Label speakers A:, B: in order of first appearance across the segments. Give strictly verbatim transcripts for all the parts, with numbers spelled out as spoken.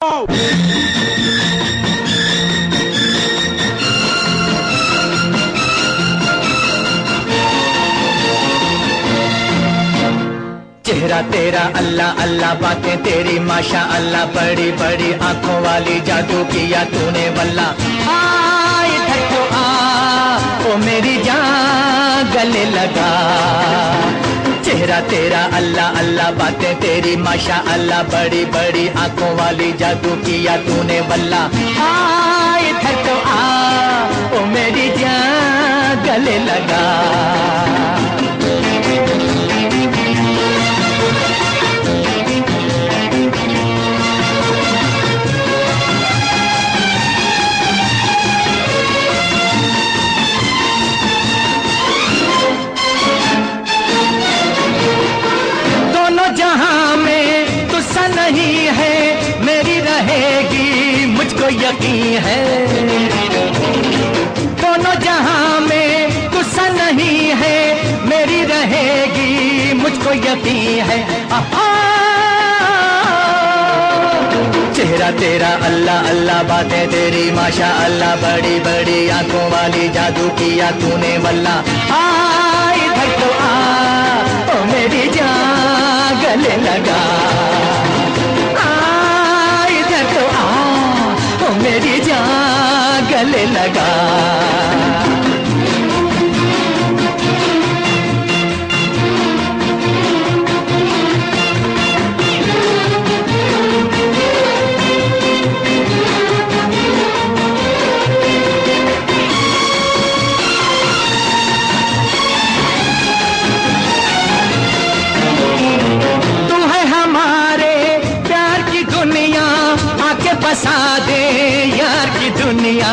A: चेहरा तेरा अल्लाह अल्लाह, बातें तेरी माशा अल्लाह, बड़ी बड़ी आंखों वाली, जादू किया तूने वल्ला। आ इधर तो आ, ओ मेरी जान गले लगा। चेहरा तेरा अल्लाह अल्लाह, बातें तेरी माशा अल्लाह, बड़ी बड़ी आंखों वाली, जादू किया तूने वल्ला। आ इधर तो आ, ओ मेरी जान गले लगा। जहां में तुझसा नहीं है, मेरी रहेगी मुझको यकीन है। दोनों जहां में तुझसा नहीं है, मेरी रहेगी मुझको यकीन है। चेहरा तेरा अल्लाह अल्लाह, बातें तेरी माशा अल्लाह, बड़ी बड़ी आंखों वाली, जादू किया तूने वल्ला। आ इधर तो आ, ओ मेरी जान गले लगा। आ इधर तो आ, ओ मेरी जान गले लगा। बसा दे यार की दुनिया,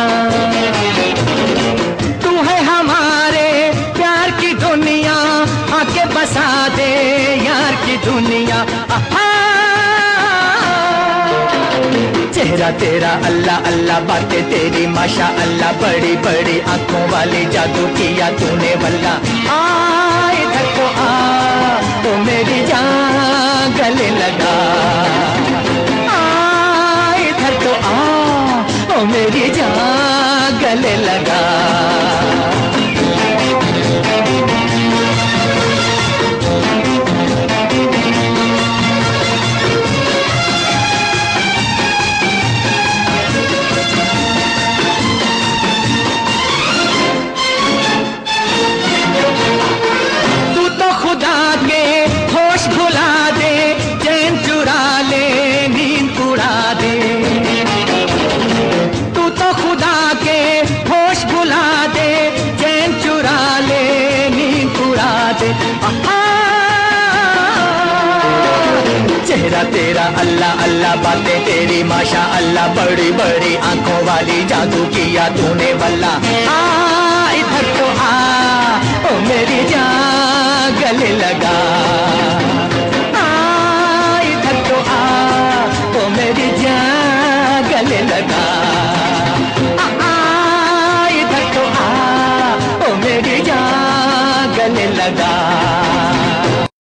A: तू है हमारे प्यार की दुनिया, आके बसा दे यार की दुनिया। चेहरा तेरा अल्लाह अल्लाह, बातें तेरी माशा अल्लाह, बड़ी बड़ी आंखों वाली, जादू किया तूने वल्ला। आ इधर तो आ, तो मेरी जान गले लगा। तो आ, ओ मेरी जान गले लगा। तू तो खुदा के होश भुला दे, चैन चुरा ले, नींद उड़ा दे। खुदा के होश भुला दे, चैन चुरा ले, नींद उड़ा दे। चेहरा तेरा अल्लाह अल्लाह, बातें तेरी माशा अल्लाह, बड़ी बड़ी आंखों वाली, जादू किया तूने वल्ला।